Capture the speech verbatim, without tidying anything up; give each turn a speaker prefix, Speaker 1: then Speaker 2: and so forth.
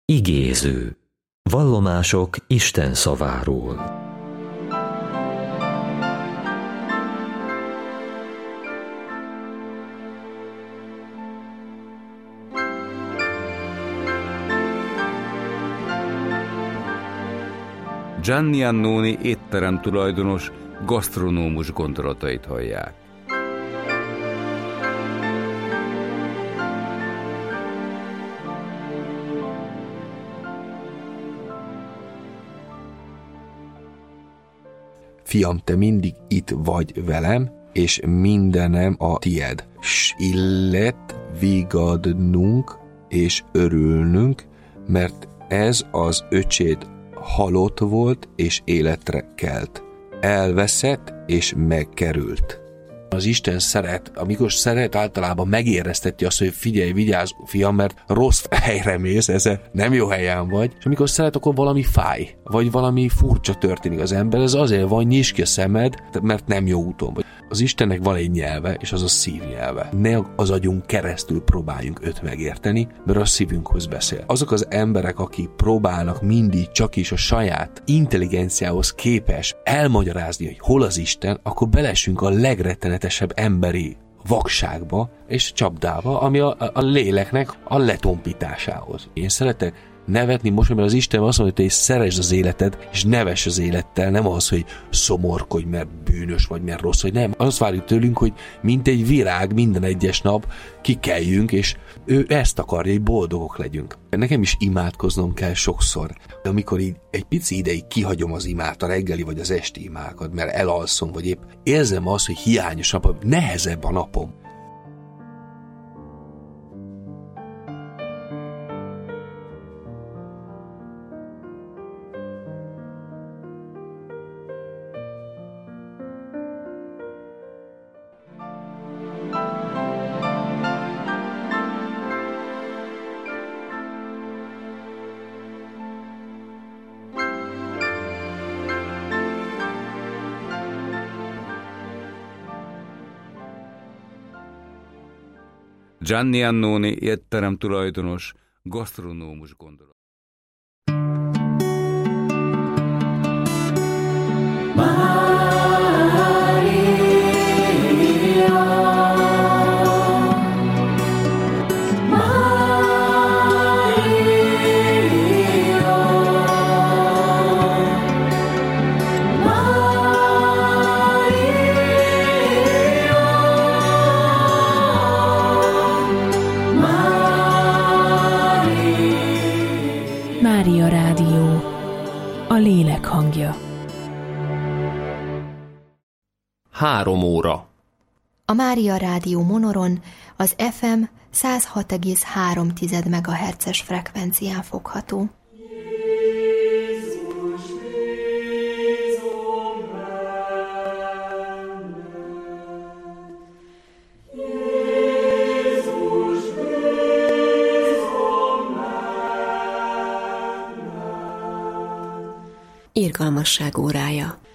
Speaker 1: Igéző. Vallomások Isten szaváról.
Speaker 2: Gianni Annoni étterem tulajdonos, gasztronómus gondolatait hallják.
Speaker 3: Fiam, te mindig itt vagy velem, és mindenem a tied. S illet vigadnunk és örülnünk, mert ez az öcséd halott volt és életre kelt. Elveszett és megkerült. Az Isten szeret, amikor szeret, általában megérezteti azt, hogy figyelj, vigyázz, fiam, mert rossz helyre mész, ez nem jó helyen vagy, és amikor szeret, akkor valami fáj, vagy valami furcsa történik az ember, ez azért van, nyisd ki a szemed, mert nem jó úton vagy. Az Istennek van egy nyelve, és az a szív nyelve. Ne az agyunk keresztül próbáljunk őt megérteni, mert a szívünkhoz beszél. Azok az emberek, akik próbálnak mindig csak is a saját intelligenciához képes elmagyarázni, hogy hol az Isten, akkor belesünk a legrettenetesebb emberi vakságba és csapdába, ami a, a, a léleknek a letompításához. Én szeretek nevetni most, mert az Isten azt mondja, hogy te szeresd az életed, és nevess az élettel, nem az, hogy szomorkodj, mert bűnös vagy, mert rossz vagy, nem. Azt várjuk tőlünk, hogy mint egy virág minden egyes nap kikeljünk, és ő ezt akarja, hogy boldogok legyünk. Nekem is imádkoznom kell sokszor, de amikor így egy pici ideig kihagyom az imát, a reggeli vagy az esti imákat, mert elalszom, vagy épp érzem azt, hogy hiányos napom, nehezebb a napom.
Speaker 2: Gianni Annoni étterem tulajdonos, gasztronómus gondolat.
Speaker 4: Mária Rádió, a lélek hangja.
Speaker 5: Három óra.
Speaker 6: A Mária Rádió Monoron az ef em száz hat egész három megahertzes frekvencián fogható.
Speaker 7: Irgalmasság órája.